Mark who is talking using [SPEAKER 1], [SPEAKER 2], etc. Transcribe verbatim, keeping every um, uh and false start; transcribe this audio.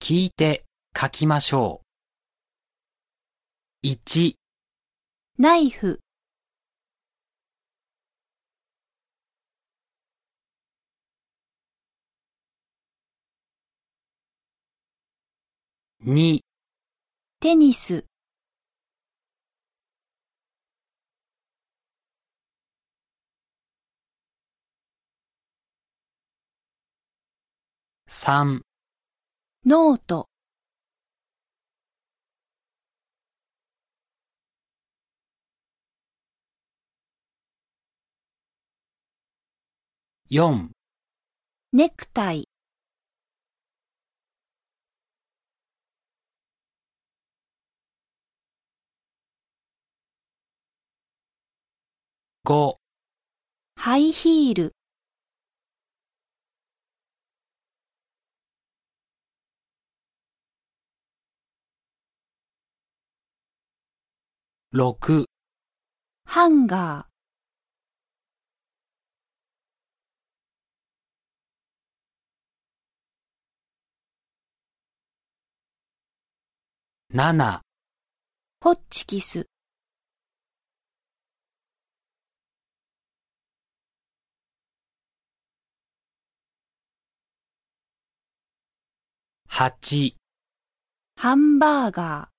[SPEAKER 1] 聞いて書きましょう。いち、
[SPEAKER 2] ナイフ、
[SPEAKER 1] に、
[SPEAKER 2] テニス、
[SPEAKER 1] さん、
[SPEAKER 2] ノート、
[SPEAKER 1] よん、
[SPEAKER 2] ネクタイ、
[SPEAKER 1] ご、
[SPEAKER 2] ハイヒール、
[SPEAKER 1] ろく、
[SPEAKER 2] ハンガ
[SPEAKER 1] なな、
[SPEAKER 2] ー、ホッチキス、
[SPEAKER 1] はち、
[SPEAKER 2] ハンバーガー。